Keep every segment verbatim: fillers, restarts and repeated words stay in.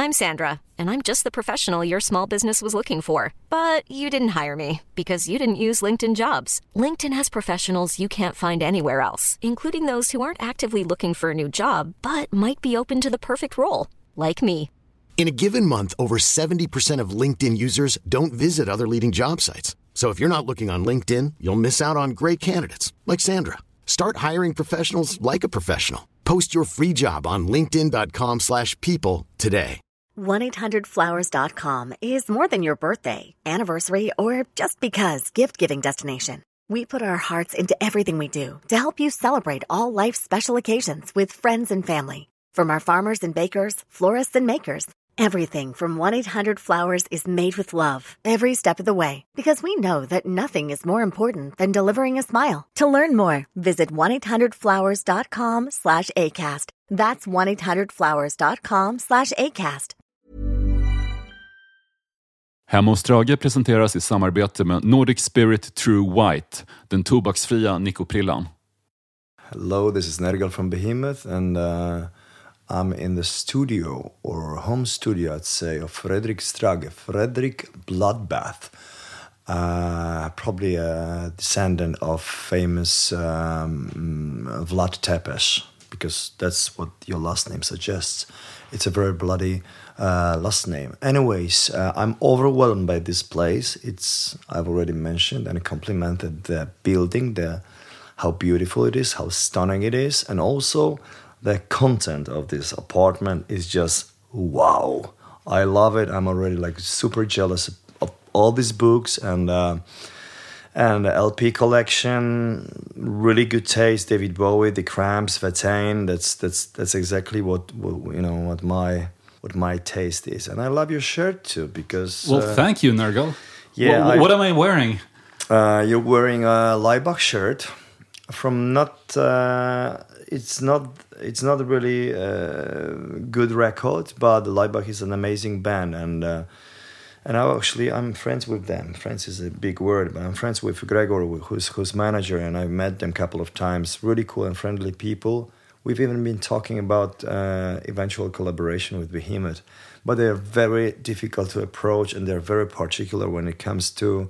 I'm Sandra, and I'm just the professional your small business was looking for. But you didn't hire me because you didn't use LinkedIn Jobs. LinkedIn has professionals you can't find anywhere else, including those who aren't actively looking for a new job, but might be open to the perfect role, like me. In a given month, over seventy percent of LinkedIn users don't visit other leading job sites. So if you're not looking on LinkedIn, you'll miss out on great candidates like Sandra. Start hiring professionals like a professional. Post your free job on linkedin dot com slash people today. one eight hundred flowers dot com is more than your birthday, anniversary, or just because gift-giving destination. We put our hearts into everything we do to help you celebrate all life's special occasions with friends and family. From our farmers and bakers, florists and makers, everything from one eight hundred flowers is made with love every step of the way, because we know that nothing is more important than delivering a smile. To learn more, visit one eight hundred flowers dot com slash ACAST. That's one eight hundred flowers dot com slash ACAST. Hemma hos Strage presenteras i samarbete med Nordic Spirit True White, den tobaksfria Nikoprillan. Hello, this is Nergal from Behemoth, and uh, I'm in the studio, or home studio, I'd say, of Fredrik Strage, Fredrik Bloodbath, uh, probably a descendant of famous um, Vlad Tepes, because that's what your last name suggests. It's a very bloody uh, last name. Anyways, uh, I'm overwhelmed by this place. It's, I've already mentioned and complimented the building, the how beautiful it is, how stunning it is, and also the content of this apartment is just wow. I love it. I'm already like super jealous of all these books and uh, and the L P collection. Really good taste. David Bowie, The Cramps, Vatane. That's that's that's exactly what, what you know what my what my taste is. And I love your shirt too because. Well, uh, thank you, Nergal. Yeah. Well, I, what am I wearing? Uh, you're wearing a Laibach shirt from not. Uh, it's not. It's not a really uh, good record, but the Laibach is an amazing band, and uh, and I actually I'm friends with them. Friends is a big word, but I'm friends with Gregor, who's who's manager, and I've met them a couple of times. Really cool and friendly people. We've even been talking about uh, eventual collaboration with Behemoth, but they're very difficult to approach, and they're very particular when it comes to.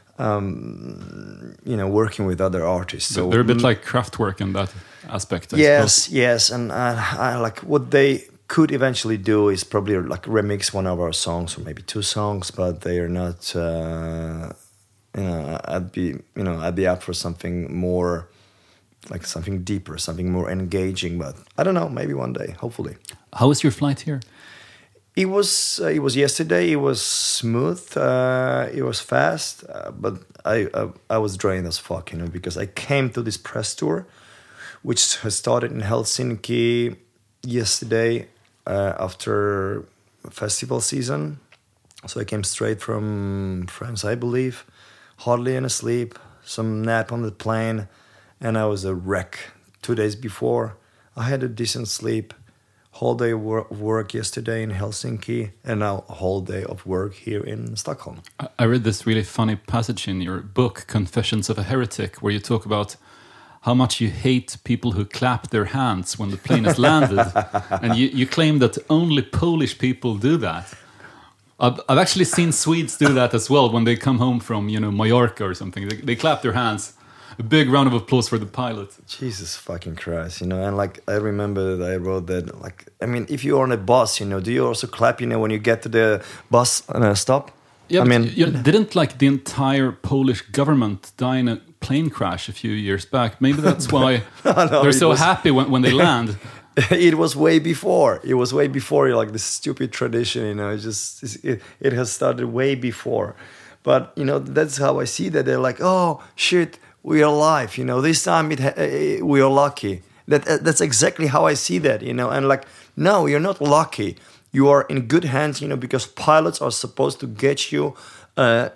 Um, you know, working with other artists. So they're a bit like Kraftwerk in that aspect. I yes, suppose. yes, and uh, I like what they could eventually do is probably like remix one of our songs or maybe two songs, but they are not. Uh, you know, I'd be you know I'd be up for something more, like something deeper, something more engaging. But I don't know, maybe one day, hopefully. How was your flight here? It was uh, it was yesterday. It was smooth. Uh, it was fast, uh, but I, I I was drained as fuck, you know, because I came to this press tour, which has started in Helsinki yesterday uh, after festival season. So I came straight from France, I believe, hardly any sleep, some nap on the plane, and I was a wreck. Two days before, I had a decent sleep. Whole day of work yesterday in Helsinki, and now a whole day of work here in Stockholm. I read this really funny passage in your book, Confessions of a Heretic, where you talk about how much you hate people who clap their hands when the plane has landed. And you, you claim that only Polish people do that. I've, I've actually seen Swedes do that as well when they come home from, you know, Mallorca or something. They, they clap their hands. A big round of applause for the pilot. Jesus fucking Christ, you know, and like I remember that I wrote that, like, I mean, if you're on a bus, you know, do you also clap, you know, when you get to the bus uh, stop? Yeah, I mean, you know, didn't like the entire Polish government die in a plane crash a few years back? Maybe that's why no, no, they're so was, happy when, when they land. It was way before. It was way before, like this stupid tradition, you know, it just, it, it has started way before. But, you know, that's how I see that. They're like, oh, shit. We are alive, you know. This time it ha- we are lucky. That uh, that's exactly how I see that, you know. And like, no, you're not lucky. You are in good hands, you know, because pilots are supposed to get you uh,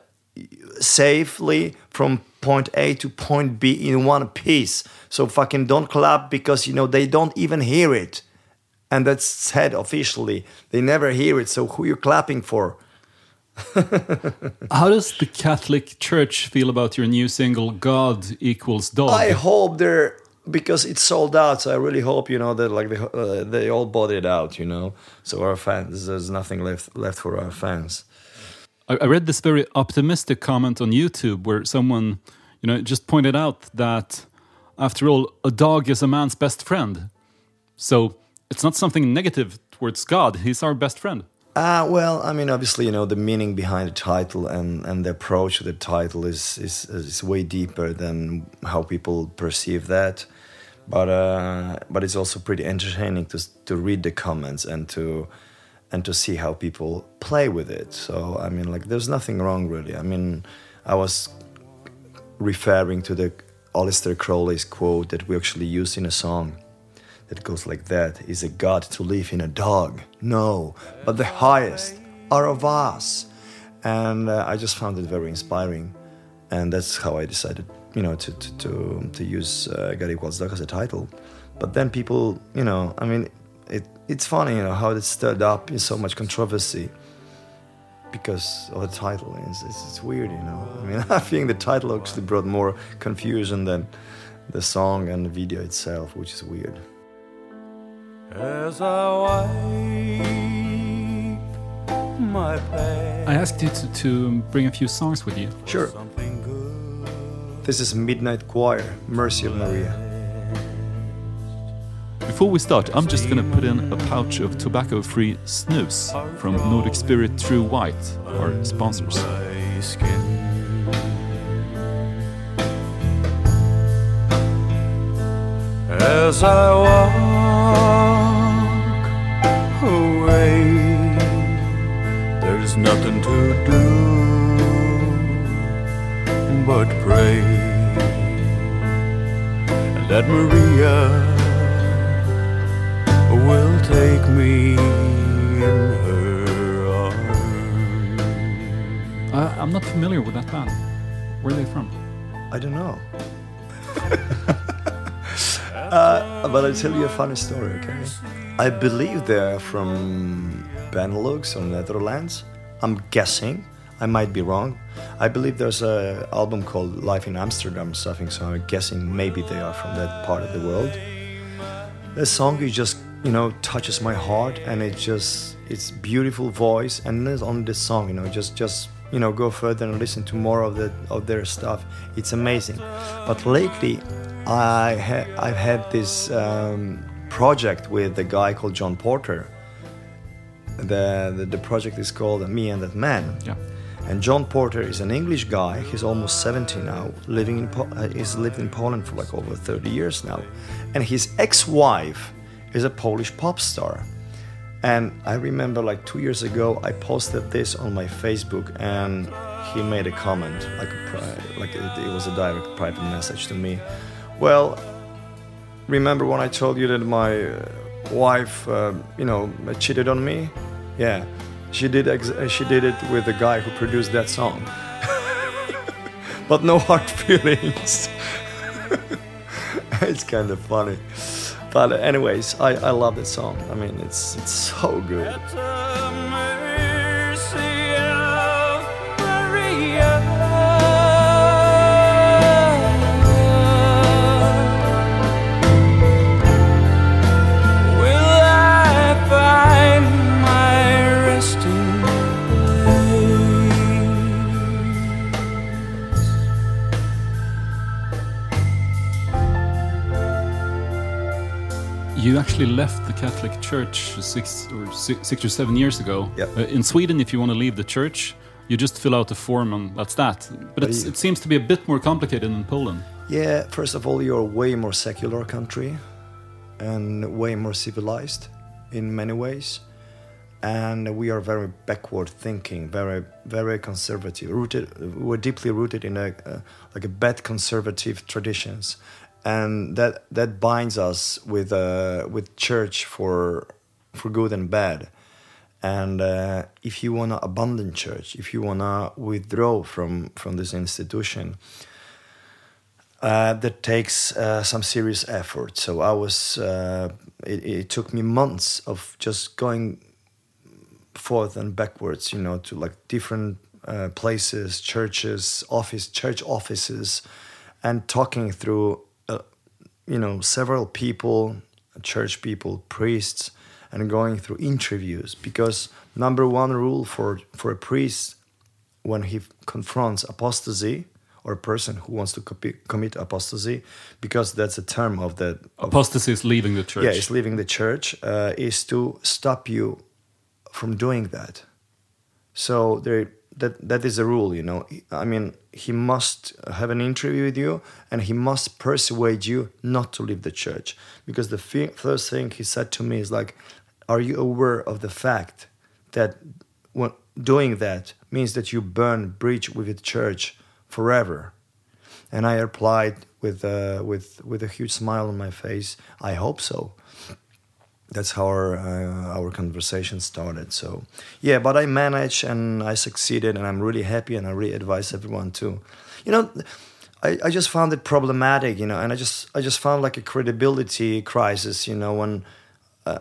safely from point A to point B in one piece. So fucking don't clap because, you know, they don't even hear it, and that's said officially. They never hear it. So who you clapping for? How does the Catholic Church feel about your new single, God Equals Dog? I hope they're because it's sold out. So I really hope, you know, that like they, uh, they all bought it out, you know. So our fans, there's nothing left left for our fans. I, I read this very optimistic comment on YouTube where someone, you know, just pointed out that after all, a dog is a man's best friend. So it's not something negative towards God. He's our best friend. Uh, well, I mean, obviously, you know, the meaning behind the title and, and the approach to the title is, is is way deeper than how people perceive that. But uh, but it's also pretty entertaining to to read the comments and to and to see how people play with it. So I mean, like, there's nothing wrong really. I mean, I was referring to the Aleister Crowley's quote that we actually use in a song. That goes like that. Is a God to live in a dog? No, but the highest are of us. And uh, I just found it very inspiring. And that's how I decided, you know, to to to, to use uh, God Equals Dog as a title. But then people, you know, I mean, it it's funny, you know, how it stirred up in so much controversy because of the title. It's, it's, it's weird, you know. I mean, I think the title actually brought more confusion than the song and the video itself, which is weird. As I wipe my past. I asked you to, to bring a few songs with you. Sure. This is Midnight Choir, Mercy of Maria. Before we start, I'm just gonna put in a pouch of tobacco-free snus from Nordic Spirit True White, our sponsors. As I walk away, there's nothing to do but pray that Maria will take me in her arms. Uh, I'm not familiar with that band. Where are they from? I don't know. uh, but I'll tell you a funny story, okay? I believe they're from Benelux or Netherlands. I'm guessing. I might be wrong. I believe there's an album called Life in Amsterdam or something, so I'm guessing maybe they are from that part of the world. The song is just, you know, touches my heart, and it just, it's beautiful voice, and not only the song, you know, just, just, you know, go further and listen to more of the of their stuff. It's amazing. But lately, I ha- I've had this um, project with a guy called John Porter. The, the the project is called Me and That Man. Yeah. And John Porter is an English guy. He's almost seventy now, living in po- uh, he's lived in Poland for like over thirty years now. And his ex-wife is a Polish pop star. And I remember like two years ago, I posted this on my Facebook, and he made a comment, like a pri- like it, it was a direct private message to me. Well, remember when I told you that my uh, wife, uh, you know, cheated on me? Yeah, she did. Ex- she did it with the guy who produced that song. But no hard feelings. It's kind of funny. But anyways, I, I love that song. I mean, it's it's so good. You actually left the Catholic Church six or six, six or seven years ago. Yep. Uh, in Sweden, if you want to leave the church, you just fill out a form and that's that. But it's, it seems to be a bit more complicated in Poland. Yeah, first of all, you're a way more secular country and way more civilized in many ways. And we are very backward thinking, very, very conservative. Rooted, we're deeply rooted in a uh, like a bad conservative traditions. And that that binds us with uh, with church for for good and bad. And uh, if you wanna abandon church, if you wanna withdraw from from this institution, uh, that takes uh, some serious effort. So I was. Uh, it, it took me months of just going forth and backwards, you know, to like different uh, places, churches, office, church offices, and talking through. you know, several people, church people, priests, and going through interviews. Because number one rule for, for a priest when he confronts apostasy, or a person who wants to copy, commit apostasy, because that's a term of the... Of, apostasy is leaving the church. Yeah, it's leaving the church, uh, is to stop you from doing that. So there, that that is a rule, you know. I mean, he must have an interview with you, and he must persuade you not to leave the church. Because the f- first thing he said to me is like, are you aware of the fact that when doing that means that you burn bridge with the church forever? And I replied with uh, with with a huge smile on my face, I hope so. That's how our uh, our conversation started. So yeah, but I managed and I succeeded, and I'm really happy, and I really advise everyone to, you know, I, I just found it problematic, you know, and I just I just found like a credibility crisis, you know, when uh,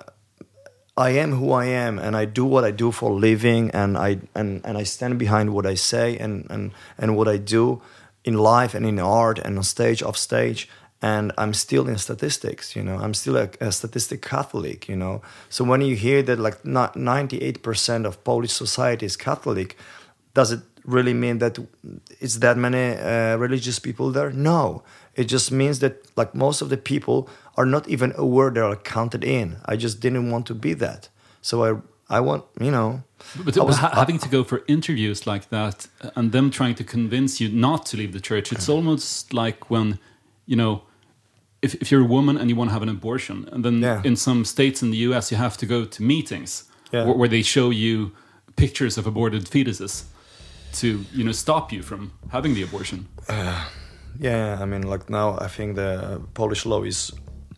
I am who I am, and I do what I do for a living, and I and, and I stand behind what I say and, and, and what I do in life and in art and on stage, off stage. And I'm still in statistics, you know. I'm still a, a statistic Catholic, you know. So when you hear that like not ninety-eight percent of Polish society is Catholic, does it really mean that it's that many uh, religious people there? No. It just means that like most of the people are not even aware they are counted in. I just didn't want to be that. So I I want, you know. But, I was, ha- having to go for interviews like that and them trying to convince you not to leave the church, it's almost like when, you know, if, if you're a woman and you want to have an abortion, and then yeah. in some states in the U S you have to go to meetings yeah. where, where they show you pictures of aborted fetuses to, you know, stop you from having the abortion. Uh, yeah, I mean, like now I think the Polish law is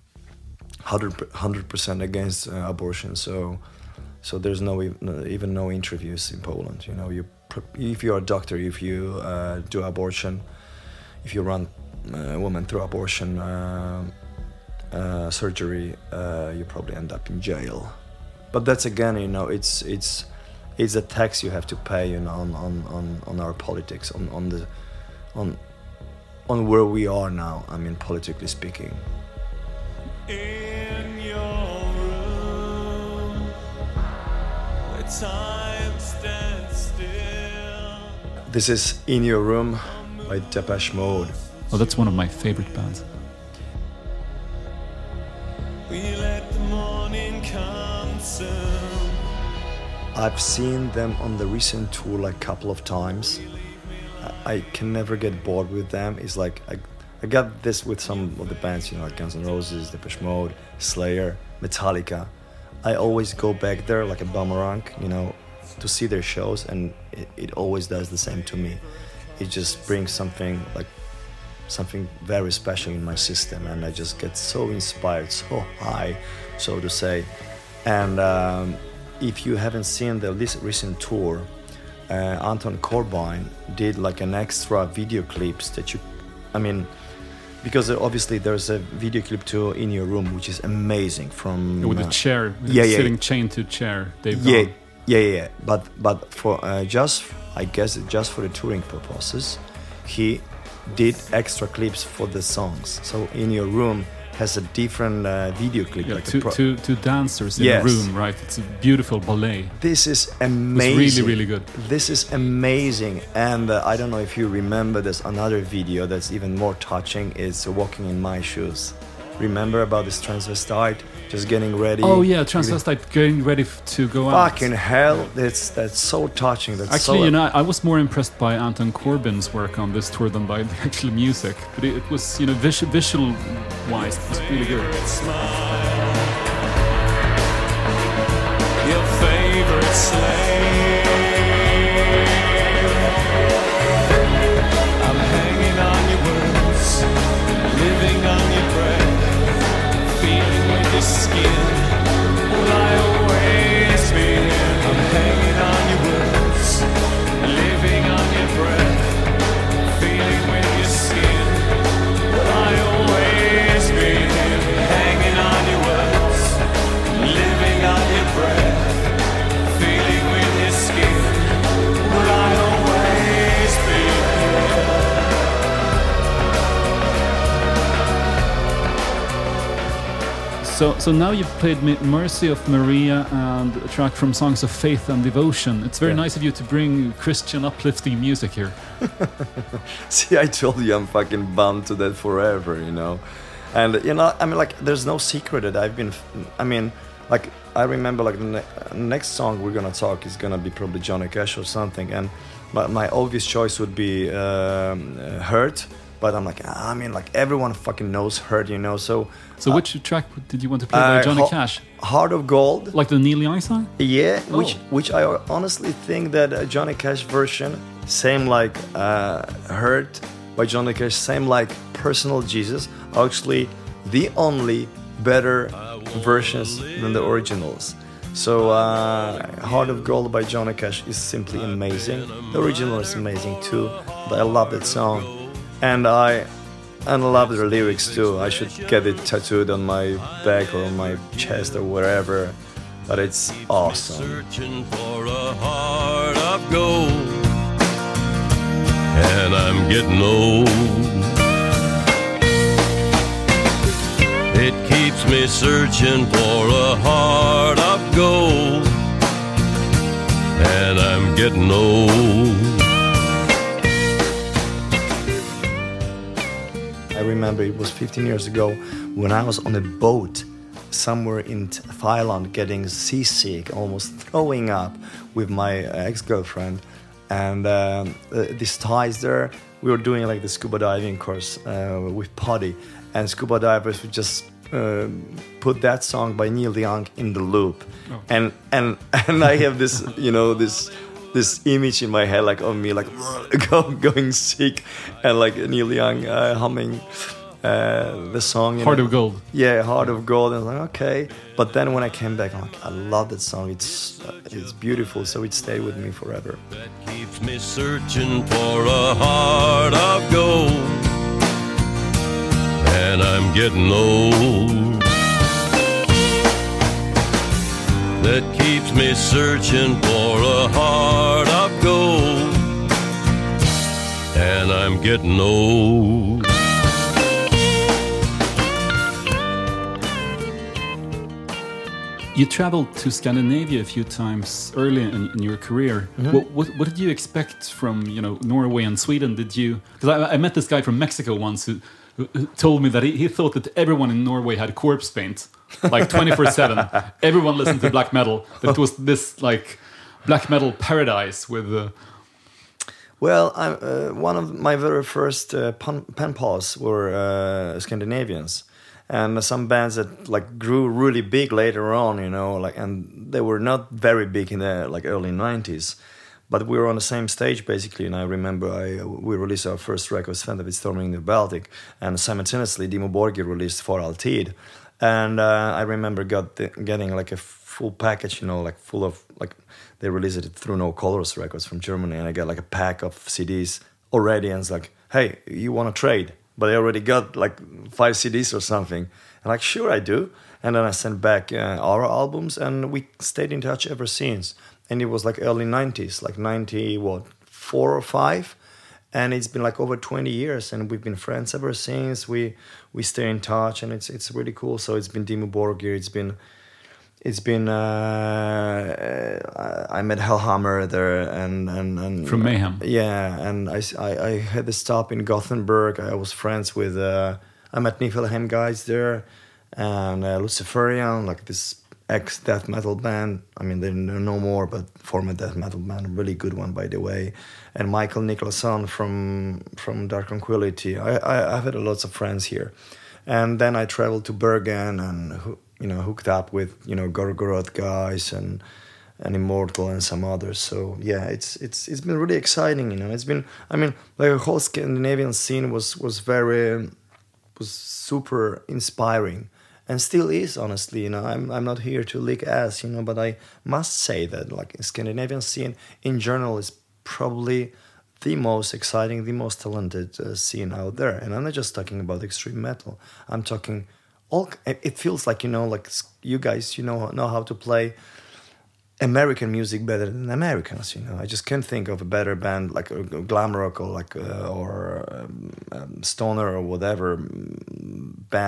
one hundred percent against uh, abortion, so so there's no even no interviews in Poland. You know, you if you're a doctor, if you uh, do abortion, if you run a woman through abortion uh, uh, surgery, uh, you probably end up in jail. But that's again, you know, it's it's it's a tax you have to pay, you know, on on, on, on our politics, on, on the on on where we are now. I mean, politically speaking. In your room, where time stands still. This is In Your Room by Depeche Mode. Oh, that's one of my favorite bands. We let the morning come soon. I've seen them on the recent tour like a couple of times. I can never get bored with them. It's like I, I got this with some of the bands, you know, like Guns N' Roses, Depeche Mode, Slayer, Metallica. I always go back there like a boomerang, you know, to see their shows, and it, it always does the same to me. It just brings something like something very special in my system, and I just get so inspired, so high, so to say. And um, if you haven't seen the recent tour, uh, Anton Corbijn did like an extra video clips that you, I mean, because obviously there's a video clip to In Your Room, which is amazing from... With uh, a chair, with yeah, a yeah, sitting yeah. chained to a chair. They've Yeah, gone. yeah, yeah, yeah. But, but for uh, just, I guess, just for the touring purposes, he did extra clips for the songs. So In Your Room has a different uh, video clip. Yeah, like two, a pro- two, two dancers in Yes. a room, right? It's a beautiful ballet. This is It's amazing. really, really good. This is amazing. And uh, I don't know if you remember, there's another video that's even more touching. It's Walking in My Shoes. Remember about this transvestite just getting ready? Oh yeah, transvestite getting ready f- to go out. Fucking hell, that's that's so touching. That's Actually, so you know, I was more impressed by Anton Corbijn's work on this tour than by the actual music. But it, it was, you know, vis- visual-wise, it was really good. Smile. Your favorite slave. I'm hanging on your words, living on your breath, feeling with your skin. Will I always be here? I'm hanging on your words, living on your breath, feeling with your skin. Will I always be here? Hanging on your words, living on your breath, So, so now you've played M- Mercy of Maria and a track from Songs of Faith and Devotion. It's very Yeah. nice of you to bring Christian uplifting music here. See, I told you I'm fucking bound to that forever, you know. And, you know, I mean, like, there's no secret that I've been, I mean, like, I remember, like, the ne- next song we're gonna talk is gonna be probably Johnny Cash or something. And my, my obvious choice would be um, uh, Hurt. But I'm like, I mean, like, everyone fucking knows Hurt, you know, so... So uh, which track did you want to play by uh, Johnny Ho- Cash? Heart of Gold. Like the Neil Young song? Yeah, Oh. which which I honestly think that a Johnny Cash version, same like uh, Hurt by Johnny Cash, same like Personal Jesus, are actually the only better versions than the originals. So uh, Heart of Gold by Johnny Cash is simply amazing. The original is amazing too, but I love that song. And I and I love the lyrics too. I should get it tattooed on my back or on my chest or wherever. But it's awesome. Searching for a heart of gold, and I'm getting old. It keeps me searching for a heart of gold, and I'm getting old. I remember it was fifteen years ago when I was on a boat somewhere in Thailand getting seasick, almost throwing up with my ex-girlfriend. And um, uh, these Thais there, we were doing like the scuba diving course uh, with Paddy. And scuba divers would just uh, put that song by Neil Young in the loop. Oh. And, and, and I have this, you know, this... this image in my head, like of me, like go, going sick, and like Neil Young uh, humming uh, the song. You Heart know? of Gold. Yeah, Heart of Gold. And I was like, okay. But then when I came back, I'm like, I love that song. It's uh, it's beautiful. So it stayed with me forever. That keeps me searching for a heart of gold, and I'm getting old. That keeps me searching for a heart of gold, and I'm getting old. You traveled to Scandinavia a few times early in, in your career. Mm-hmm. What, what, what did you expect from, you know, Norway and Sweden? Did you? Because I, I met this guy from Mexico once who, who who told me that he, he thought that everyone in Norway had corpse paint, like twenty-four seven. Everyone listened to black metal. That it was this like black metal paradise with. Uh, Well, I, uh, one of my very first uh, pen, pen pals were uh, Scandinavians, and some bands that like grew really big later on, you know, like, and they were not very big in the like early nineties, but we were on the same stage basically. And I remember I we released our first record, Sven David Storming the Baltic, and simultaneously Dimmu Borgir released For Alltid, and uh, I remember got the, getting like a full package, you know, like full of like. They released it through No Colors Records from Germany, and I got like a pack of C Ds already, and it's like, hey, you want to trade? But I already got like five C Ds or something. And like, sure, I do. And then I sent back uh, our albums, and we stayed in touch ever since. And it was like early nineties, like ninety, what, four or five? And it's been like over twenty years, and we've been friends ever since. We we stay in touch, and it's it's really cool. So it's been Dimmu Borgir, it's been... It's been uh, I met Hellhammer there and and, and From Mayhem. Yeah, and I, I, I had a stop in Gothenburg. I was friends with uh, I met Niflheim guys there, and uh, Luciferian, like this ex death metal band. I mean, they're no more, but former death metal band, a really good one by the way. And Michael Nicholson from from Dark Tranquillity. I, I I've had lots of friends here, and then I traveled to Bergen and. You know, hooked up with you know Gorgoroth guys and and Immortal and some others. So yeah, it's it's it's been really exciting. You know, it's been I mean, like the whole Scandinavian scene was was very was super inspiring and still is. Honestly, you know, I'm I'm not here to lick ass, you know, but I must say that like the Scandinavian scene in general is probably the most exciting, the most talented uh, scene out there. And I'm not just talking about extreme metal. I'm talking. All, it feels like, you know, like you guys, you know, know how to play American music better than Americans, you know. I just can't think of a better band like a glam rock or like uh, or um, um, stoner or whatever band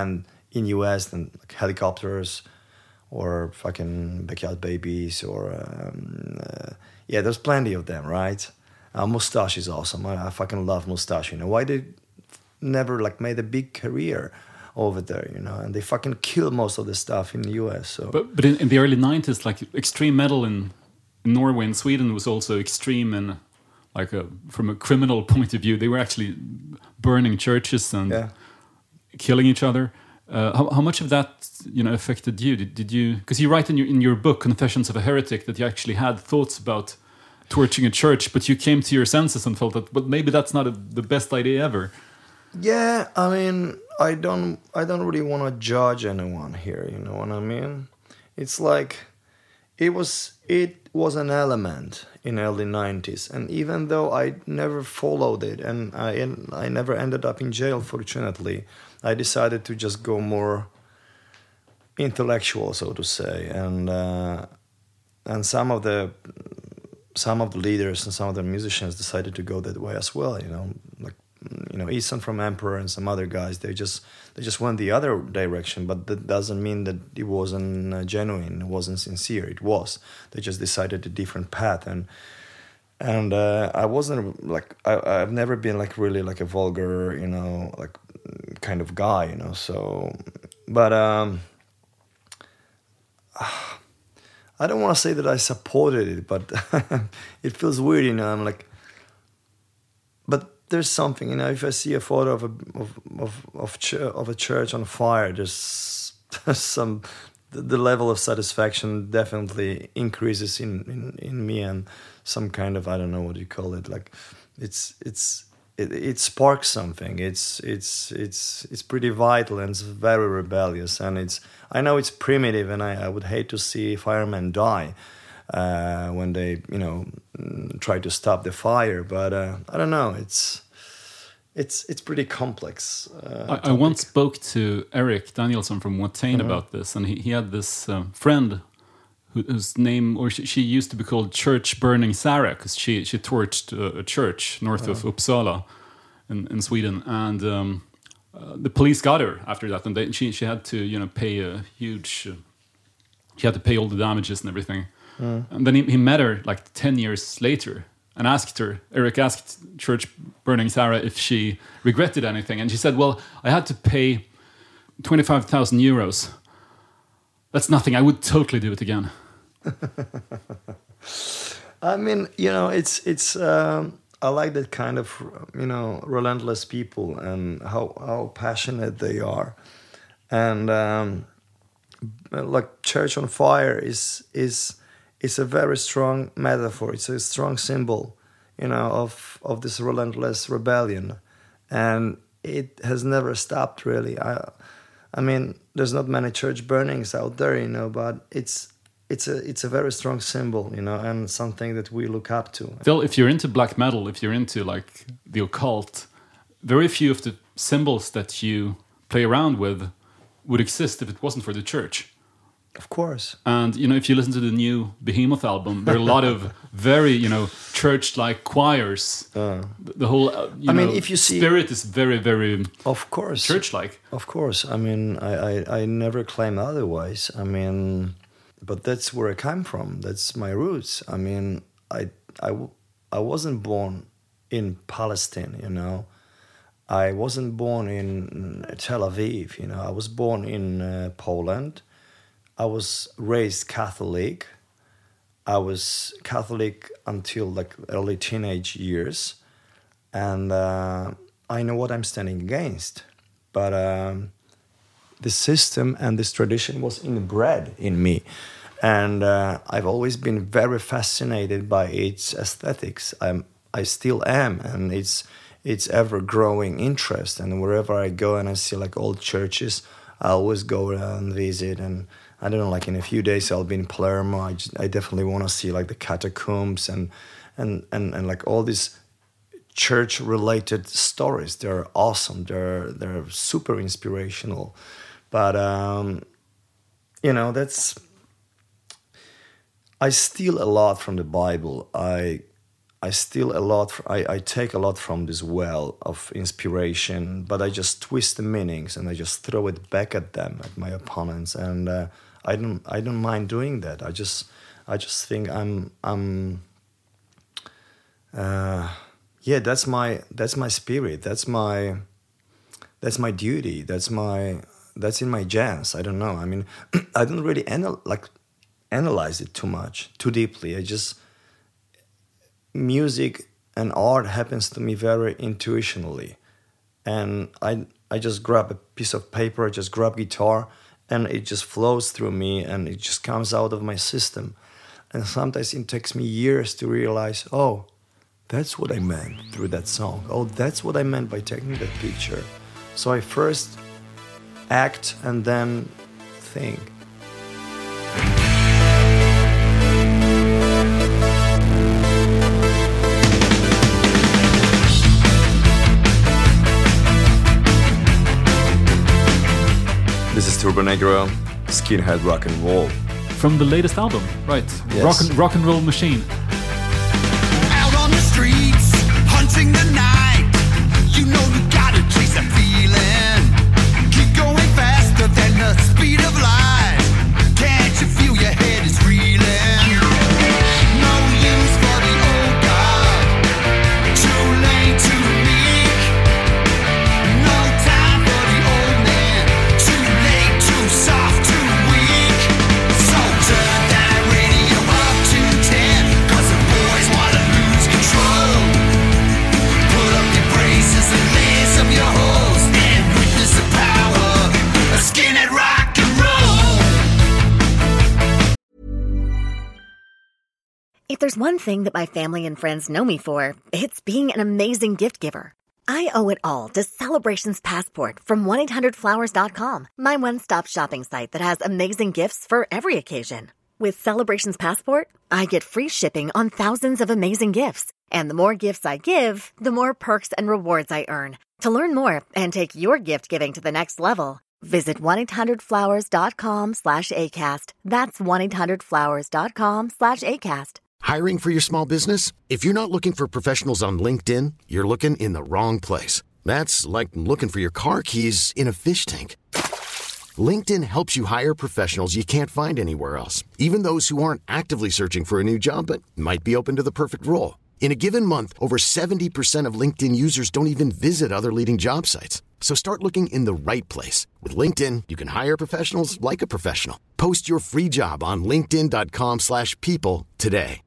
in U S than like helicopters or fucking backyard babies or um, uh, yeah, there's plenty of them, right? Uh, Mustache is awesome. I, I fucking love Mustache. You know why they never like made a big career over there? You know, and they fucking kill most of the stuff in the U S. So, but but in, in the early nineties, like extreme metal in, in Norway and Sweden was also extreme in like a, from a criminal point of view. They were actually burning churches and yeah. killing each other. Uh, how, how much of that, you know, affected you? Did, did you? Because you write in your in your book Confessions of a Heretic that you actually had thoughts about torching a church, but you came to your senses and felt that, but maybe that's not a, the best idea ever. Yeah, I mean, I don't, I don't really want to judge anyone here. You know what I mean? It's like, it was, it was an element in early nineties, and even though I never followed it, and I, I never ended up in jail, fortunately, I decided to just go more intellectual, so to say, and uh, and some of the some of the leaders and some of the musicians decided to go that way as well. You know, like you know, Eason from Emperor and some other guys, they just they just went the other direction. But that doesn't mean that it wasn't uh, genuine, it wasn't sincere. It was. They just decided a different path, and and uh, I wasn't like I, I've never been like really like a vulgar, you know, like kind of guy, you know. So, but um, I don't want to say that I supported it, but it feels weird, you know. I'm like, but there's something, you know. If I see a photo of a of of of, ch- of a church on fire, there's, there's some the, the level of satisfaction definitely increases in, in in me, and some kind of, I don't know what you call it, like it's it's. It, it sparks something. It's it's it's it's pretty vital, and it's very rebellious. And it's I know it's primitive, and I, I would hate to see firemen die uh, when they you know try to stop the fire. But uh, I don't know. It's it's it's pretty complex. Uh, I, I once spoke to Eric Danielsson from Watain mm-hmm. about this, and he, he had this um, friend who, whose name, or she, she used to be called Church Burning Sarah, because she she torched a, a church north oh. of Uppsala in, in Sweden, and um, uh, the police got her after that, and they, she she had to you know pay a huge, uh, she had to pay all the damages and everything, mm. and then he, he met her like ten years later and asked her. Eric asked Church Burning Sarah if she regretted anything, and she said, "Well, I had to pay twenty-five thousand euros. That's nothing. I would totally do it again." I mean, you know, it's it's. Um, I like that kind of, you know, relentless people and how how passionate they are, and um, like Church on Fire is is is a very strong metaphor. It's a strong symbol, you know, of of this relentless rebellion, and it has never stopped really. I, I mean, there's not many church burnings out there, you know, but it's it's a it's a very strong symbol, you know, and something that we look up to. Phil, if you're into black metal, if you're into like the occult, very few of the symbols that you play around with would exist if it wasn't for the church. Of course. And, you know, if you listen to the new Behemoth album, there are a lot of very, you know, church-like choirs. Uh, the, the whole, uh, you I know, mean, if you see, spirit is very, very of course church-like. Of course. I mean, I, I, I never claim otherwise. I mean, but that's where I come from. That's my roots. I mean, I, I, I wasn't born in Palestine, you know. I wasn't born in Tel Aviv, you know. I was born in uh, Poland. I was raised Catholic. I was Catholic until like early teenage years, and uh, I know what I'm standing against. But um, the system and this tradition was inbred in me, and uh, I've always been very fascinated by its aesthetics. I'm, I still am, and it's it's ever growing interest. And wherever I go and I see like old churches, I always go and visit. And I don't know, like in a few days I'll be in Palermo. I, just, I definitely want to see like the catacombs and and, and, and like all these church-related stories. They're awesome. They're they're super inspirational. But um, you know, that's I steal a lot from the Bible. I I steal a lot. I, I take a lot from this well of inspiration, but I just twist the meanings and I just throw it back at them, at my opponents, and uh, I don't I don't mind doing that. I just I just think I'm I'm. Uh, yeah, that's my that's my spirit. That's my that's my duty. That's my that's in my genes. I don't know. I mean, I don't really anal- like analyze it too much, too deeply. I just music and art happens to me very intuitionally, and I I just grab a piece of paper, I just grab guitar, and it just flows through me, and it just comes out of my system. And sometimes it takes me years to realize, oh, that's what I meant through that song. Oh, that's what I meant by taking that picture. So I first act and then think. This is Turbonegro, Skinhead Rock and Roll. From the latest album, right? Yes. Rock and, rock and Roll Machine. Out on the streets, hunting the night. You know you gotta chase a feeling. Keep going faster than the speed of light. Can't you feel your head is reeling? No use for the old guard. Too late to meek. No time for the old man. Too late, too soft, too weak. So turn that radio up to ten, 'cause the boys wanna lose control. Pull up your braces and lace up your hose and witness the power of skinhead rock and roll. If there's one thing that my family and friends know me for, it's being an amazing gift giver. I owe it all to Celebrations Passport from one eight hundred flowers dot com, my one-stop shopping site that has amazing gifts for every occasion. With Celebrations Passport, I get free shipping on thousands of amazing gifts. And the more gifts I give, the more perks and rewards I earn. To learn more and take your gift giving to the next level, visit one eight hundred flowers dot com slash ACAST. That's one eight hundred flowers dot com slash ACAST. Hiring for your small business? If you're not looking for professionals on LinkedIn, you're looking in the wrong place. That's like looking for your car keys in a fish tank. LinkedIn helps you hire professionals you can't find anywhere else, even those who aren't actively searching for a new job but might be open to the perfect role. In a given month, over seventy percent of LinkedIn users don't even visit other leading job sites. So start looking in the right place. With LinkedIn, you can hire professionals like a professional. Post your free job on linkedin dot com slash people today.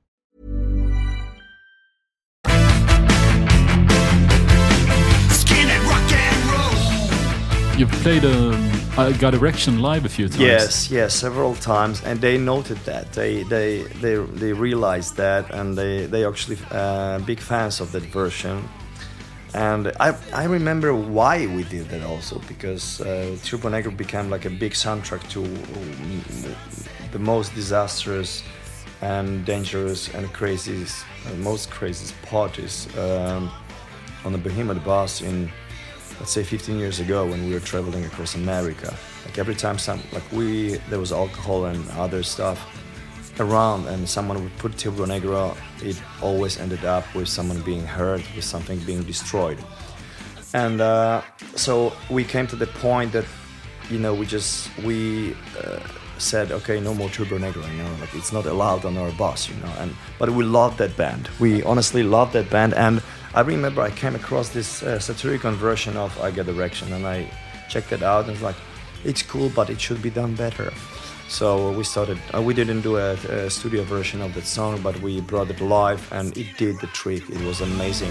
Skinhead rock and roll. You've played um, I Got Erection live a few times. Yes, yes, several times, and they noted that. They they they they realized that, and they they actually uh, big fans of that version. And I I remember why we did that also, because uh, Turbonegro became like a big soundtrack to the most disastrous and dangerous and crazy, uh, most craziest parties um, on the Behemoth bus in, let's say, fifteen years ago when we were traveling across America. Like every time some like we there was alcohol and other stuff around, and someone would put Turbonegro, it always ended up with someone being hurt, with something being destroyed. And uh, so we came to the point that, you know, we just we uh, said, okay, no more Turbonegro, you know, like it's not allowed on our bus, you know. And but we loved that band. We honestly loved that band. And I remember I came across this uh, satirical version of I Got Erection, and I checked it out and was like, it's cool, but it should be done better. So we started, uh, we didn't do a, a studio version of that song, but we brought it live and it did the trick. It was amazing.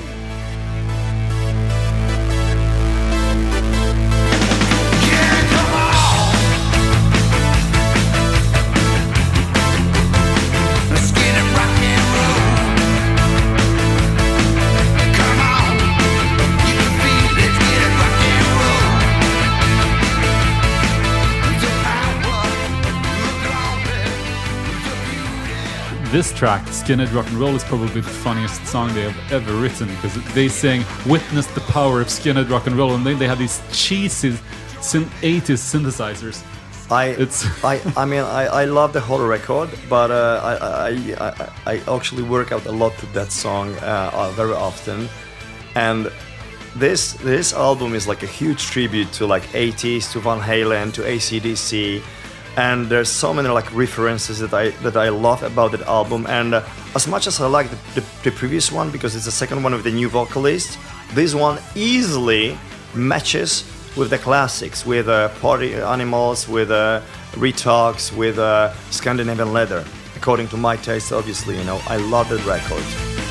This track, Skinhead Rock and Roll, is probably the funniest song they have ever written, because they sing "Witness the power of Skinhead Rock and Roll," and then they have these cheesy eighties synthesizers. I, It's I, I mean, I, I love the whole record, but uh, I, I, I, I actually work out a lot to that song uh, uh, very often, and this this album is like a huge tribute to like eighties, to Van Halen, to A C D C, and there's so many like references that I that I love about that album. And uh, as much as I like the, the, the previous one because it's the second one with the new vocalist, this one easily matches with the classics, with uh, Party Animals, with uh, Retox, with uh, Scandinavian Leather. According to my taste, obviously, you know, I love that record.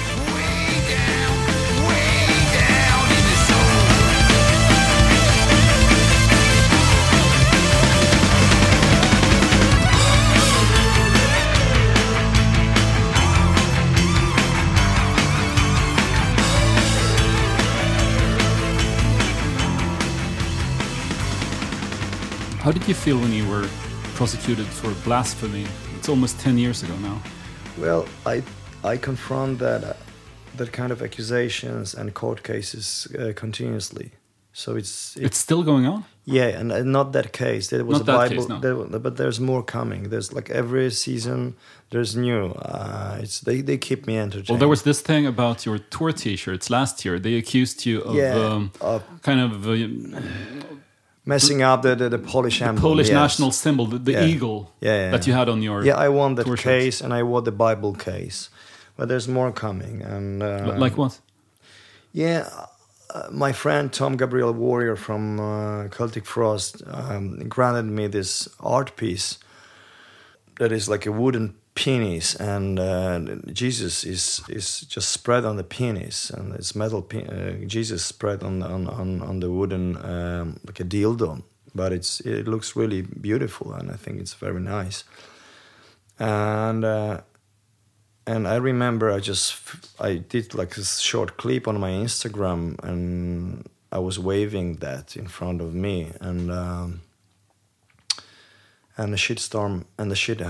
How did you feel when you were prosecuted for blasphemy? It's almost ten years ago now. Well, I I confront that uh, that kind of accusations and court cases uh, continuously. So it's, it's It's still going on? yeah, and uh, not that case. There was Not a that Bible, case, no. there, but there's more coming. There's like every season, there's new. Uh, it's they, they keep me entertained. Well, there was this thing about your tour T-shirts last year. They accused you of Yeah, um, of- kind of uh, messing up the the, the Polish the emblem. Polish yes. national symbol, the, the Yeah. eagle Yeah, yeah, that you had on your Yeah, I won that tour case shirts. and I won the Bible case, but there's more coming. And uh, L- like what? Yeah, uh, my friend Tom Gabriel Warrior from uh, Celtic Frost um, granted me this art piece that is like a wooden penis, and uh, Jesus is is just spread on the penis, and it's metal. Pe- uh, Jesus spread on on on, on the wooden um, like a dildo, but it's it looks really beautiful, and I think it's very nice. And. Uh, And I remember I just, I did like a short clip on my Instagram and I was waving that in front of me, and um, and the shitstorm and the shit uh,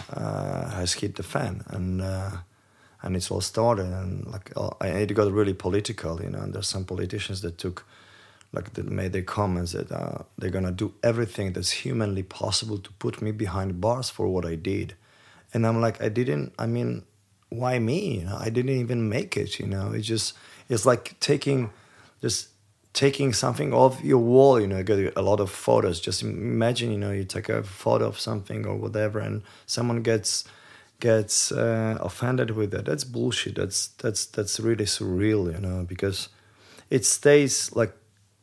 has hit the fan, and uh, and it's all started, and like uh, it got really political, you know, and there's some politicians that took, like that made their comments that uh, they're gonna do everything that's humanly possible to put me behind bars for what I did. And I'm like, I didn't, I mean, why me? You know, I didn't even make it. You know, it just it's like taking just taking something off your wall. You know, you get a lot of photos. Just imagine, you know, you take a photo of something or whatever, and someone gets gets uh, offended with that. That's bullshit. That's that's that's really surreal. You know, because it stays like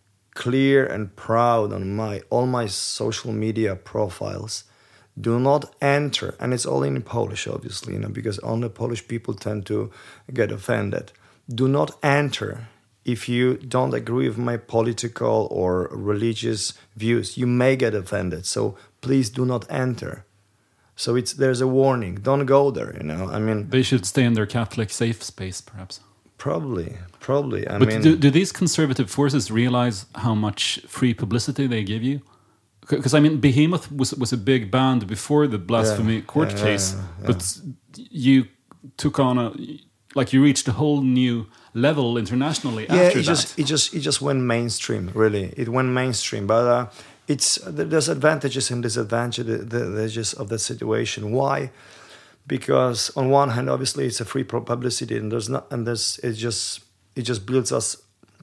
clear and proud on my all my social media profiles. Do not enter, and it's all in Polish, obviously, you know, because only Polish people tend to get offended. Do not enter if you don't agree with my political or religious views. You may get offended, so please do not enter. So it's there's a warning. Don't go there, you know. I mean, They should stay in their Catholic safe space, perhaps. probably, probably. I But mean, do, do these conservative forces realize how much free publicity they give you? Because I mean, Behemoth was was a big band before the blasphemy Yeah, court yeah, case, yeah, yeah. but you took on a like you reached a whole new level internationally yeah, after it that. just it just it just went mainstream. Really, it went mainstream. But uh, it's there's advantages and disadvantages of that situation. Why? Because on one hand, obviously, it's a free publicity, and there's not, and there's it just it just builds us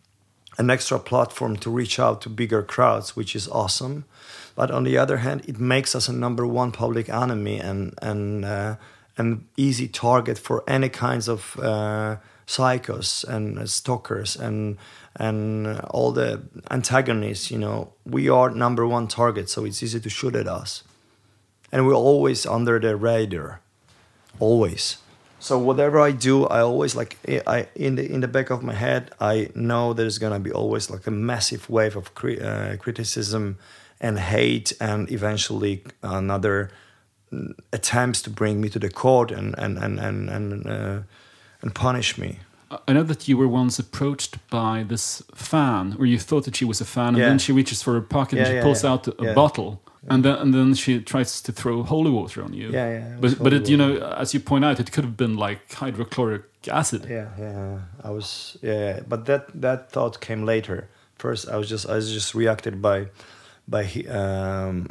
an extra platform to reach out to bigger crowds, which is awesome. But on the other hand, it makes us a number one public enemy and and uh, an easy target for any kinds of uh, psychos and uh, stalkers and and all the antagonists. You know, we are number one target, so it's easy to shoot at us, and we're always under the radar, always. So whatever I do, I always like I in the in the back of my head, I know there's gonna be always like a massive wave of cri- uh, criticism and hate, and eventually another attempts to bring me to the court and and and and and, uh, and punish me. I know that you were once approached by this fan, or you thought that she was a fan, and Yeah. then she reaches for her pocket Yeah, and she yeah, pulls yeah. out a Yeah. bottle, and then and then she tries to throw holy water on you. Yeah, yeah, it was But but holy it, you know, as you point out, it could have been like hydrochloric acid. Yeah, yeah. I was yeah, but that that thought came later. First, I was just I was just reacted by by um,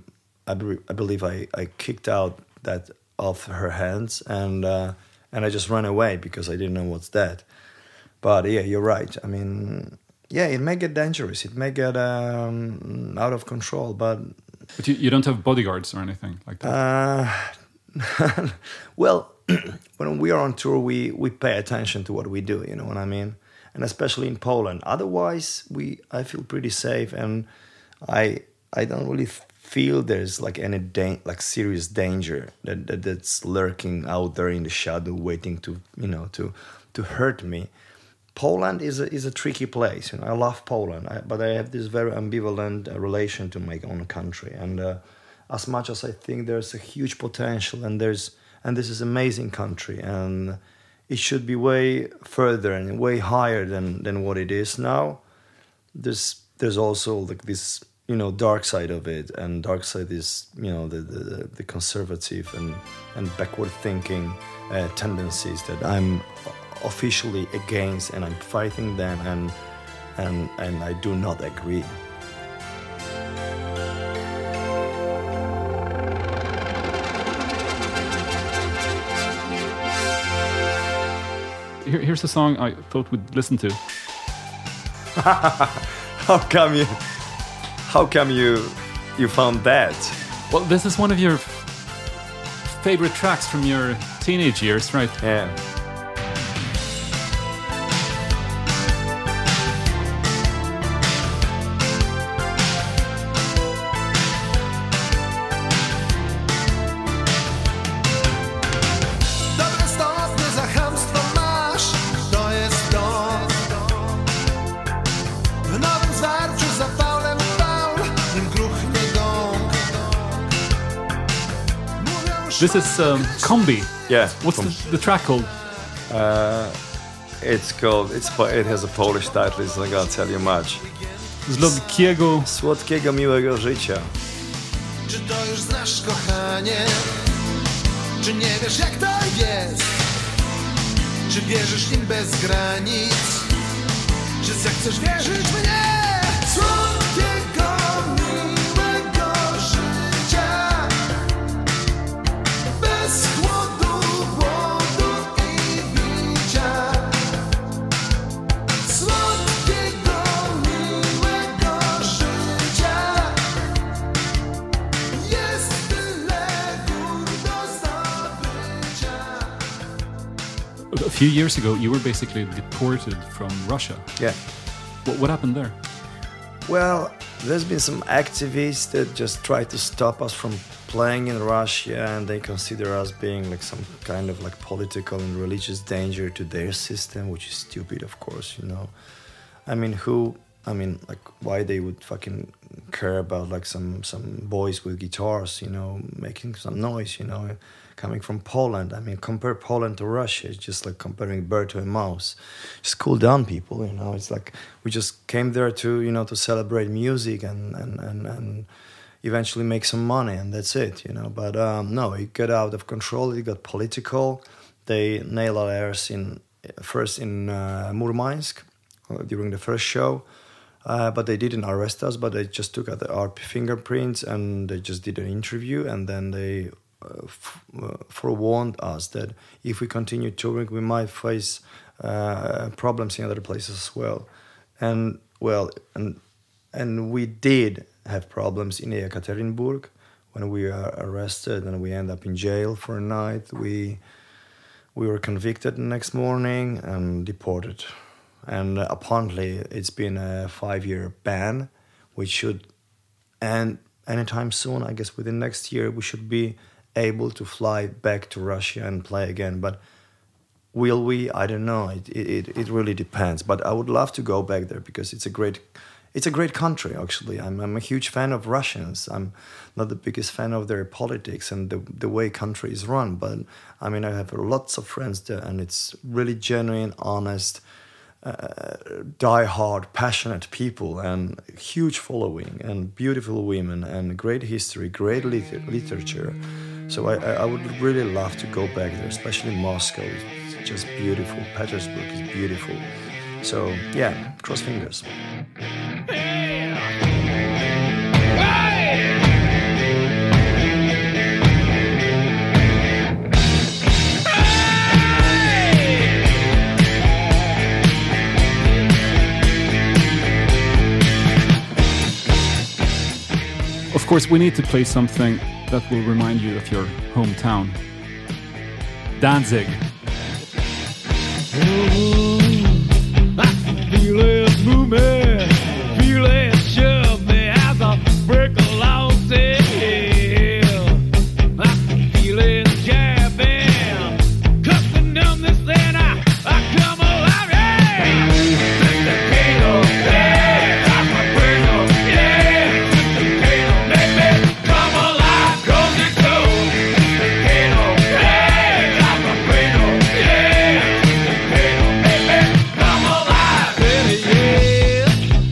I, be, I believe I, I kicked out that off her hands, and uh, and I just ran away because I didn't know what's that. But yeah, you're right. I mean, yeah, it may get dangerous. It may get um, out of control. But but you, you don't have bodyguards or anything like that. Uh, well, when we are on tour, we we pay attention to what we do. You know what I mean? And especially in Poland. Otherwise, we I feel pretty safe, and I I don't really feel there's like any da- like serious danger that, that that's lurking out there in the shadow, waiting to you know to to hurt me. Poland is a is a tricky place. You know, I love Poland, I, but I have this very ambivalent uh, relation to my own country. And uh, as much as I think there's a huge potential, and there's and this is an amazing country, and it should be way further and way higher than, than what it is now. There's there's also like this, you know, dark side of it, and dark side is, you know, the the, the conservative and, and backward thinking uh, tendencies that I'm officially against, and I'm fighting them, and and and I do not agree. Here, here's a song I thought we'd listen to. How come you? How come you? You found that? Well, this is one of your favorite tracks from your teenage years, right? Yeah. This is um, Kombi. Yeah. What's the, the track called? Uh, it's called. It's it has a Polish title. It's not gonna tell you much. Słodkiego. Słodkiego miłego życia. Czy to już znasz, kochanie? Czy nie wiesz, jak to jest? Czy wierzysz im bez granic? Czy zechcesz wierzyć mnie? Słodkiego miłego życia. Bez chłodu, głodu i bicia. Słodkiego miłego życia. Jest tyle gór do zdobycia. A few years ago, you were basically deported from Russia. Yeah. What, what happened there? Well, there's been some activists that just try to stop us from playing in Russia, and they consider us being like some kind of like political and religious danger to their system, which is stupid, of course, you know. I mean, who, I mean, like, why they would fucking care about like some, some boys with guitars, you know, making some noise, you know, coming from Poland. I mean, compare Poland to Russia. It's just like comparing bird to a mouse. Just cool down, people, you know. It's like we just came there to, you know, to celebrate music and, and, and, and eventually make some money, and that's it, you know. But um, no, it got out of control. It got political. They nailed us in, first in uh, Murmansk uh, during the first show. Uh, but they didn't arrest us, but they just took out our fingerprints, and they just did an interview, and then they uh, f- uh, forewarned us that if we continue touring, we might face uh, problems in other places as well. And well, and and we did have problems in Ekaterinburg when we were arrested, and we end up in jail for a night. We we were convicted the next morning and deported. And uh, apparently it's been a five-year ban, which should end anytime soon. I guess within next year we should be able to fly back to Russia and play again. But will we? I don't know. It it it really depends. But I would love to go back there because it's a great, it's a great country. Actually, I'm I'm a huge fan of Russians. I'm not the biggest fan of their politics and the the way country is run. But I mean, I have lots of friends there, and it's really genuine, honest. Uh, die-hard, passionate people, and huge following, and beautiful women, and great history, great liter- literature. So I, I would really love to go back there, especially Moscow. It's just beautiful. Petersburg is beautiful. So yeah, cross fingers. Hey! Of course, we need to play something that will remind you of your hometown. Danzig. I feel it move me, feel it shove me as I break along sail. I feel it jabbing, cutting down this thing. I, I come alive, yeah. Staccato, yeah, I'm a burno, yeah. Staccato, baby, come alive, cause it's so. Staccato, yeah, I'm a burno, yeah. Staccato, baby, come alive, yeah.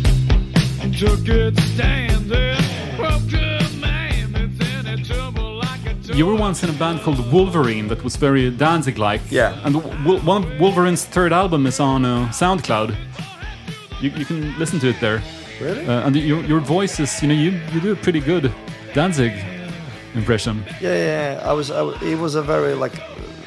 Took it standing, broke commandments, and it tumbled like a tumble. You were once in a band called Wolverine that was very Danzig-like. Yeah. And w- one of Wolverine's third album is on uh, SoundCloud. You, you can listen to it there. Really? Uh, and your your voice is, you know, you, you do a pretty good Danzig impression. Yeah, yeah. I was, I was. It was a very like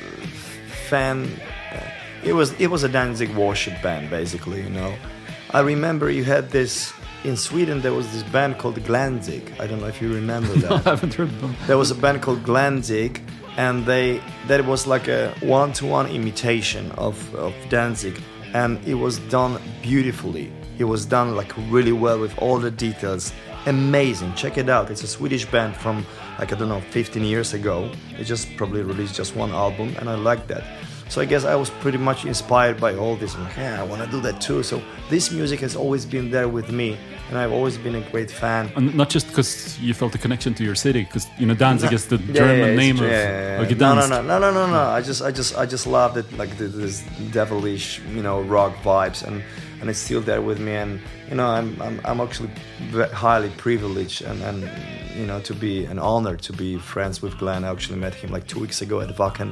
fan. Uh, it was. It was a Danzig worship band, basically. You know. I remember you had this in Sweden. There was this band called Glanzig. I don't know if you remember that. I haven't heard of them. There was a band called Glanzig, and they that was like a one-to-one imitation of, of Danzig, and it was done beautifully. It was done like really well with all the details. Amazing. Check it out. It's a Swedish band from like, I don't know, fifteen years ago. They just probably released just one album, and I like that. So I guess I was pretty much inspired by all this. I'm like, yeah, I want to do that too. So this music has always been there with me, and I've always been a great fan. And not just because you felt a connection to your city, because, you know, Danzig is the Yeah, German yeah, it's- name of, yeah, of yeah, yeah. No, no, Gdansk. no, no, no, no, no. I just, I just, I just loved it, like the, this devilish, you know, rock vibes, and and it's still there with me. And you know, I'm, I'm, I'm actually ve- highly privileged, and and you know, to be an honor to be friends with Glenn. I actually met him like two weeks ago at Wacken.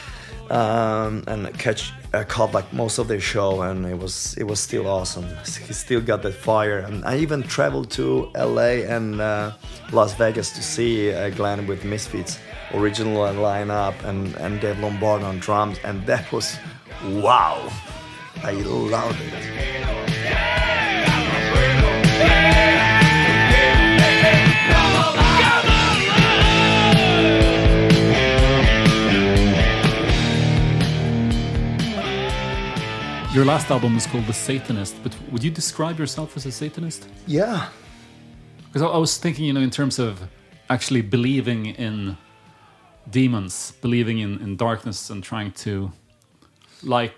Um, and catch uh, caught like most of their show, and it was it was still awesome. He still got that fire, and I even traveled to L A and uh, Las Vegas to see uh, Glenn with Misfits original lineup, and and Dave Lombard on drums, and that was wow. I loved it. Your last album was called The Satanist, but would you describe yourself as a Satanist? Yeah. Because I, I was thinking, you know, in terms of actually believing in demons, believing in, in darkness, and trying to, like,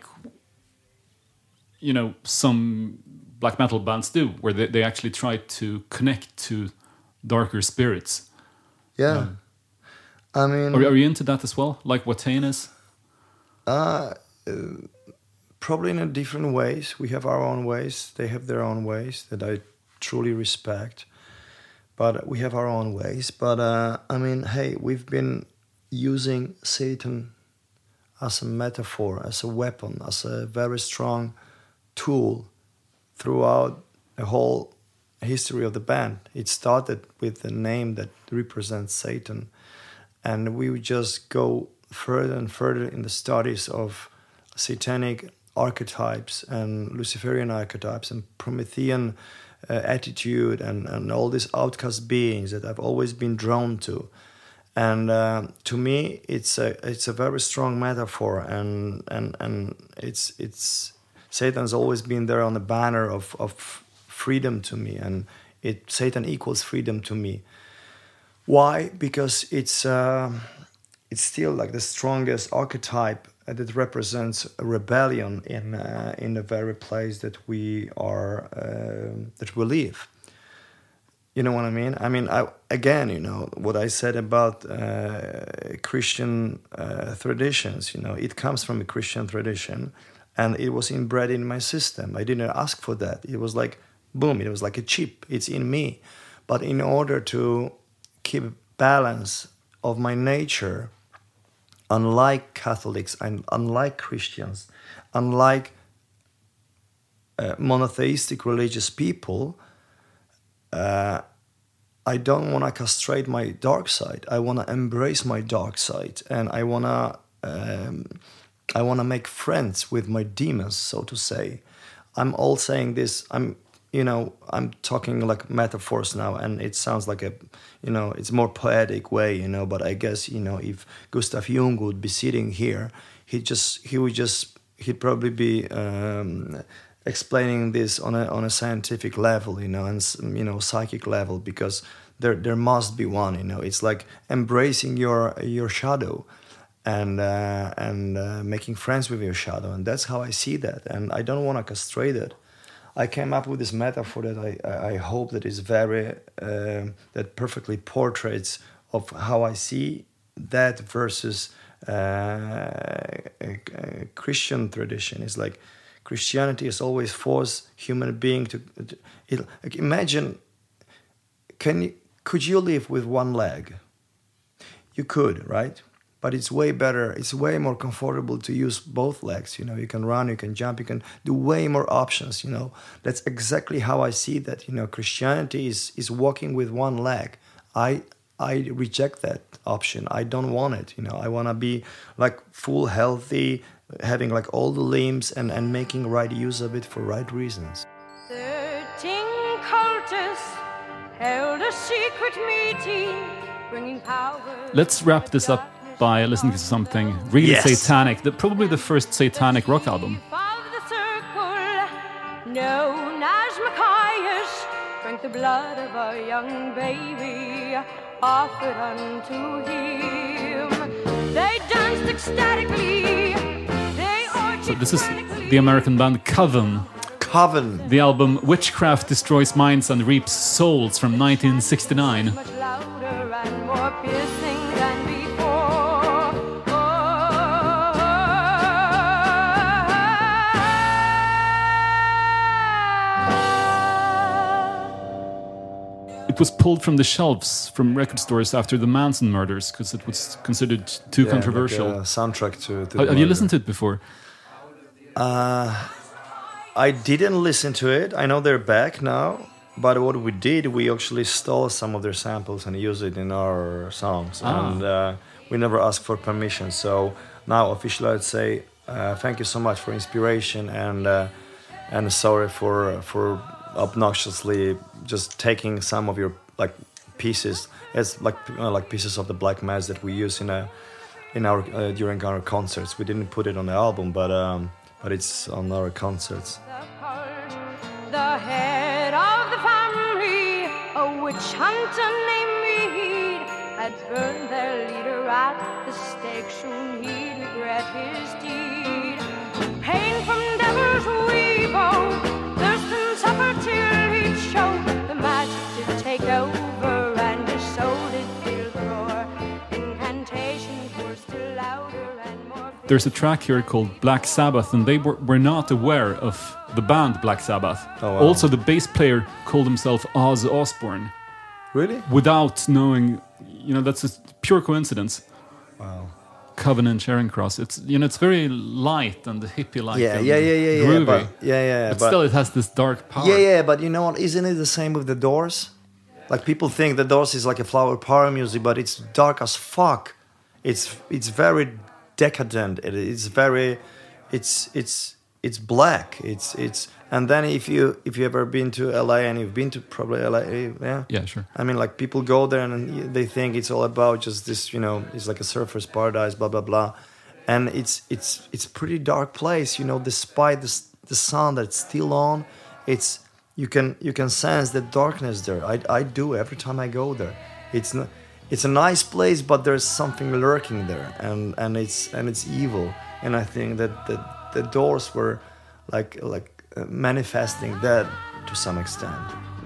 you know, some black metal bands do, where they, they actually try to connect to darker spirits. Yeah. Um, I mean, Are, are you into that as well? Like Watain is? Uh, uh, probably in a different ways. We have our own ways. They have their own ways that I truly respect. But we have our own ways. But uh, I mean, hey, we've been using Satan as a metaphor, as a weapon, as a very strong tool throughout the whole history of the band. It started with the name that represents Satan. And we would just go further and further in the studies of satanic archetypes and Luciferian archetypes and Promethean uh, attitude and, and all these outcast beings that I've always been drawn to. And uh, to me, it's a it's a very strong metaphor, and and and it's it's Satan's always been there on the banner of of freedom to me, and it Satan equals freedom to me. Why? Because it's uh, it's still like the strongest archetype that represents a rebellion in uh, in the very place that we are uh, that we live. You know what I mean? I mean, I, again, you know, what I said about uh, Christian uh, traditions, you know, it comes from a Christian tradition, and it was inbred in my system. I didn't ask for that. It was like, boom, it was like a chip. It's in me. But in order to keep balance of my nature, unlike Catholics and unlike Christians, unlike uh, monotheistic religious people, Uh, I don't want to castrate my dark side. I want to embrace my dark side, and I want to um, I want to make friends with my demons, so to say. I'm all saying this. I'm you know, I'm talking like metaphors now, and it sounds like a, you know, it's more poetic way, you know. But I guess, you know, if Gustav Jung would be sitting here, he just he would just he'd probably be um, explaining this on a on a scientific level, you know, and you know, psychic level, because there there must be one, you know. It's like embracing your your shadow, and uh, and uh, making friends with your shadow, and that's how I see that. And I don't want to castrate it. I came up with this metaphor that I I hope that is very uh, that perfectly portraits of how I see that versus uh, a, a Christian tradition. It's like Christianity has always forced human being to. to it, like imagine, can you could you live with one leg? You could, right? But it's way better, it's way more comfortable to use both legs, you know. You can run, you can jump, you can do way more options, you know. That's exactly how I see that, you know. Christianity is is walking with one leg. I I reject that option. I don't want it, you know. I want to be like full healthy, having like all the limbs and, and making right use of it for right reasons. Thirteen cultists held a secret meeting, bringing power. Let's wrap this up by listening to something really Yes. satanic, the, probably the first satanic rock album. Of the circle, known as Machias, drank the blood of a young baby, offered unto him. They danced ecstatically. They So this is the American band Coven. Coven. The album Witchcraft Destroys Minds and Reaps Souls from nineteen sixty-nine. much louder and more piercing than before. It was pulled from the shelves from record stores after the Manson murders because it was considered too Yeah, controversial. like a soundtrack to. to have the have you murder. listened to it before? Uh, I didn't listen to it. I know they're back now, but what we did, we actually stole some of their samples and used it in our songs, Ah. and uh, we never asked for permission. So now, officially, I'd say uh, thank you so much for inspiration, and uh, and sorry for for obnoxiously just taking some of your like pieces as like uh, like pieces of the black mass that we use in a in our uh, during our concerts. We didn't put it on the album, but. Um, But it's on our concerts. The head of the family, a witch hunter named Mead, had burned their leader at the stake. Soon he'd regret his deed. Pain from devil's weevil, thirst and suffer till he'd show the magic to take over, and his soul did feel roar. Incantations were still louder and more. There's a track here called Black Sabbath, and they were, were not aware of the band Black Sabbath. Oh, wow. Also, the bass player called himself Oz Osbourne Really? without knowing. You know, that's a pure coincidence. Wow. Coven and Charing Cross. It's you know, it's very light and hippie-like. Yeah, and yeah, yeah, yeah, yeah. groovy. But, yeah, yeah. But, but still, it has this dark power. yeah, yeah. But you know what? Isn't it the same with the Doors? Like people think the Doors is like a flower power music, but it's dark as fuck. It's it's very decadent. It, it's very, it's it's it's black. It's it's and then if you if you ever been to L A, and you've been to probably L A, yeah, Yeah, sure. I mean, like people go there and they think it's all about just this, you know, it's like a surfer's paradise, blah blah blah, and it's it's it's pretty dark place, you know. Despite the the sun that's still on, it's you can you can sense the darkness there. I I do every time I go there. It's not. It's a nice place, but there's something lurking there, and, and it's and it's evil. And I think that the, the Doors were like like uh, manifesting that to some extent.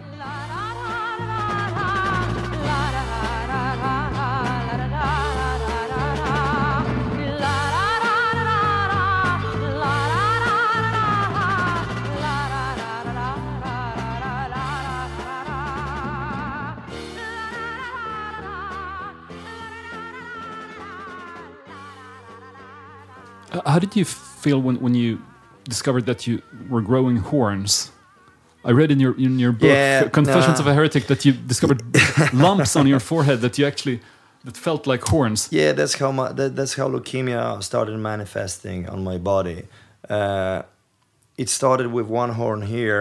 Uh, How did you feel when, when you discovered that you were growing horns? I read in your in your book Yeah, Confessions uh, of a Heretic that you discovered lumps on your forehead that you actually that felt like horns. Yeah, that's how my that, that's how leukemia started manifesting on my body. Uh, it started with one horn here,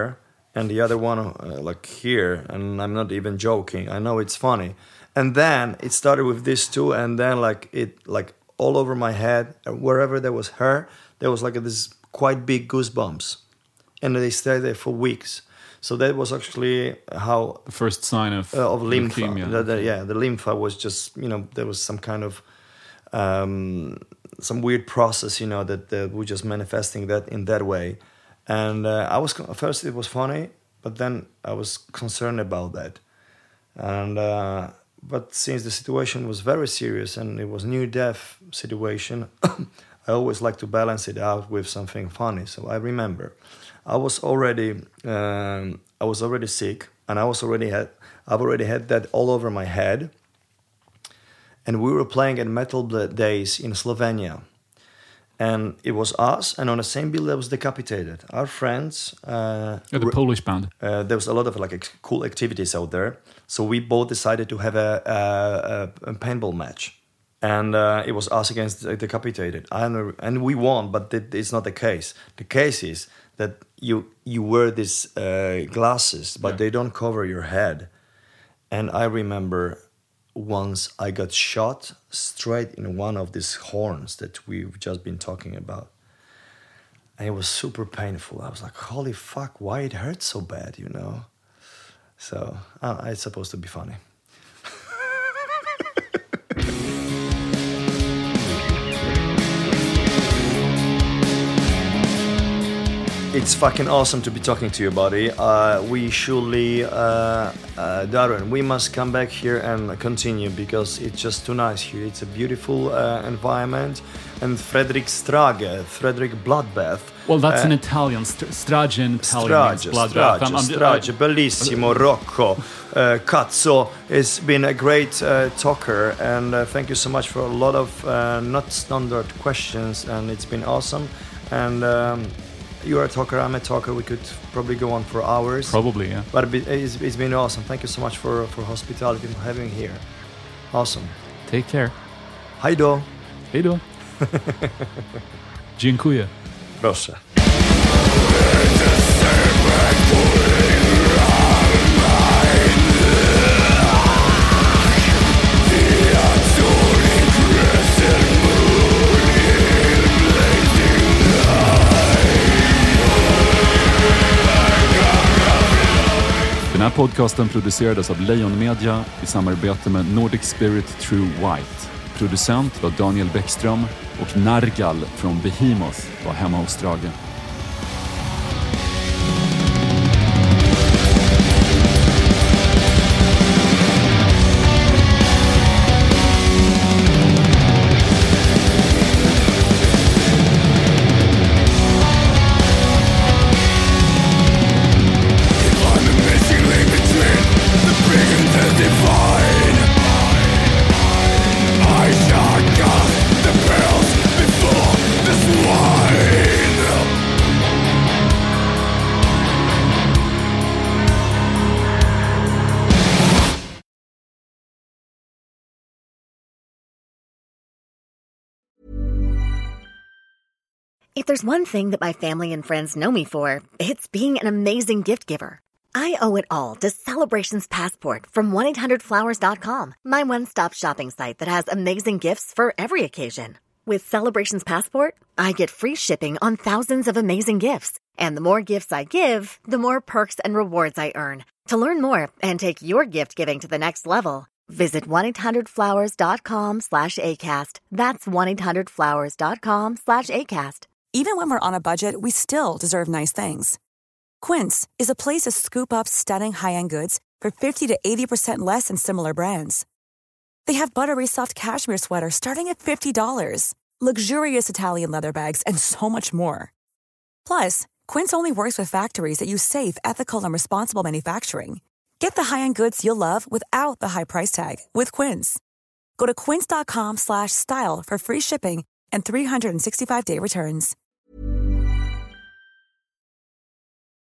and the other one uh, like here, and I'm not even joking. I know it's funny. And then it started with this too, and then like it like all over my head, wherever there was hair, there was like this quite big goosebumps, and they stayed there for weeks. So that was actually how the first sign of uh, of lymph. leukemia. The, the, yeah, the lymph was just, you know, there was some kind of um, some weird process, you know, that, that was just manifesting that in that way. And uh, I was first it was funny, but then I was concerned about that. And uh, but since the situation was very serious and it was near death situation, I always like to balance it out with something funny. So I remember. I was already um, I was already sick, and I was already had I've already had that all over my head. And we were playing at Metal Days in Slovenia, and it was us. And on the same bill, there was Decapitated, our friends. Uh, yeah, the re- Polish band. Uh, there was a lot of like ex- cool activities out there, so we both decided to have a, a, a paintball match. And uh, it was us against Decapitated, and and we won. But th- it's not the case. The case is that you you wear these uh, glasses, but yeah. they don't cover your head. And I remember once I got shot straight in one of these horns that we've just been talking about, and it was super painful. I was like, "Holy fuck! Why it hurts so bad?" You know. So uh, it's supposed to be funny. It's fucking awesome to be talking to you, buddy. Uh, we surely, uh, uh, Darren, we must come back here and continue because it's just too nice here. It's a beautiful uh, environment. And Fredrik Strage, Fredrik Bloodbath. Well, that's uh, in Italian. St- Strage in Italian Strage, means bloodbath. Strage, Strage, bellissimo, Rocco, uh, Cazzo. It's been a great uh, talker, and uh, thank you so much for a lot of uh, not standard questions, and it's been awesome. And um, you're a talker, I'm a talker. We could probably go on for hours. Probably, yeah. But it's, it's been awesome. Thank you so much for, for hospitality and for having me here. Awesome. Take care. Hej då. Hej då. Dziękuję. Proszę. Den här podcasten producerades av Lejon Media i samarbete med Nordic Spirit True White. Producent var Daniel Bäckström och Nargal från Behemoth var hemma hos Strage. If there's one thing that my family and friends know me for, it's being an amazing gift giver. I owe it all to Celebrations Passport from one eight hundred flowers dot com, my one-stop shopping site that has amazing gifts for every occasion. With Celebrations Passport, I get free shipping on thousands of amazing gifts. And the more gifts I give, the more perks and rewards I earn. To learn more and take your gift giving to the next level, visit one eight hundred flowers dot com slash ACAST. That's one eight hundred flowers dot com slash ACAST. Even when we're on a budget, we still deserve nice things. Quince is a place to scoop up stunning high-end goods for fifty to eighty percent less than similar brands. They have buttery soft cashmere sweaters starting at fifty dollars, luxurious Italian leather bags, and so much more. Plus, Quince only works with factories that use safe, ethical, and responsible manufacturing. Get the high-end goods you'll love without the high price tag with Quince. Go to quince dot com slash style for free shipping and three sixty-five day returns.